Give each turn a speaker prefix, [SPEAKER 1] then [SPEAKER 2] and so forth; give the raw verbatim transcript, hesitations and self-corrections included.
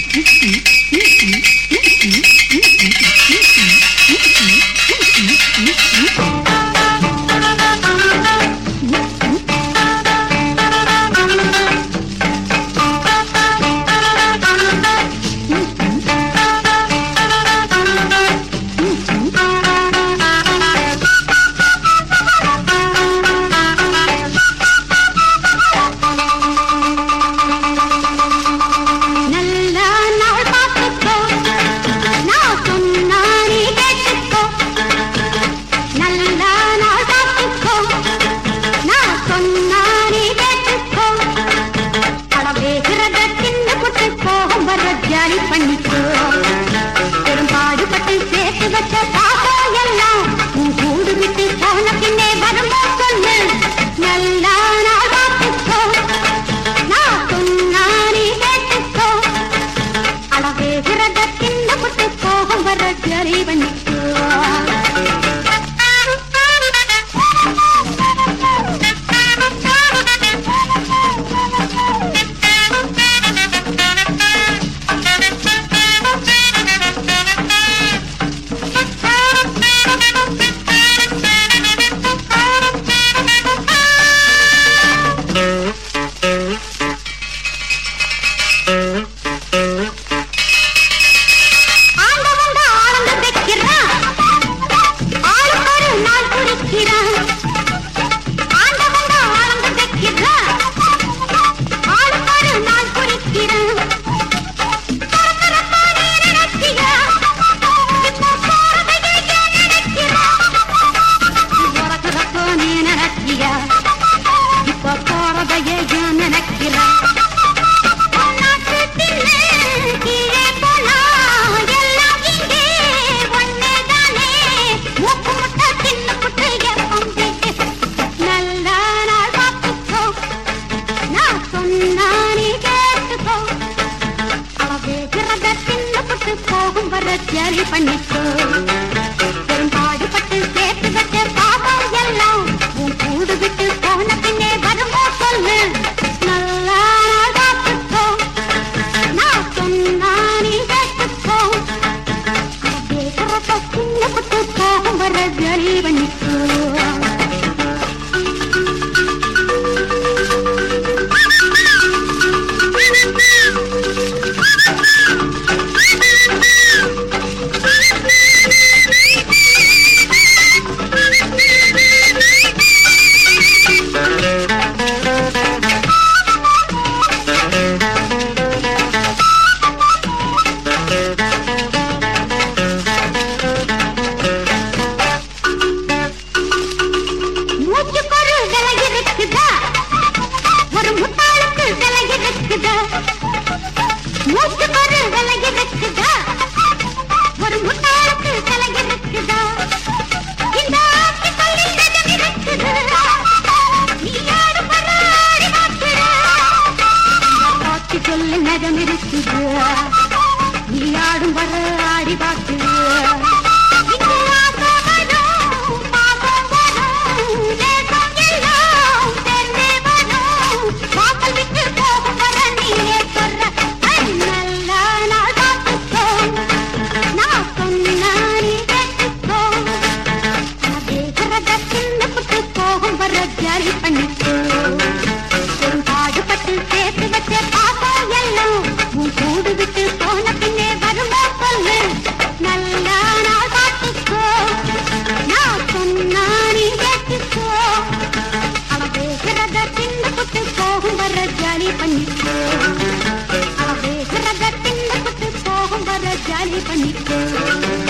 [SPEAKER 1] jolly பண்ணிக்கோ பாடுபட்டு சேர்த்து வச்ச பாவம் எல்லாம் உன் கூடு விட்டு போன பின்னே வருமோ சொல்லு நல்லா பார்த்துக்கோ நான் சொன்னா நீ கேட்டுக்கோ கேட்கிறப்ப சின்ன புட்டு போகும் வர ஜாலி பண்ணிக்கோ நீயாடும் வர ஆடி பார்த்து போகும் வர ஜாலி பண்ணிக்கோ பாடுபட்டு சேர்த்து வச்ச பாப்போம் எல்லாம் உன் கூடு விட்டு போன பின்னே வருமா சொல்லு நல்லா நாள் பார்த்துக்கோ நான் சொன்னா நீ கேட்டுக்கோ அவ பேசுறத சின்ன புட்டு போகும் வர ஜாலி பண்ணிக்கோ அவ பேசுறத சின்ன புட்டு போகும் வர ஜாலி பண்ணிக்கோ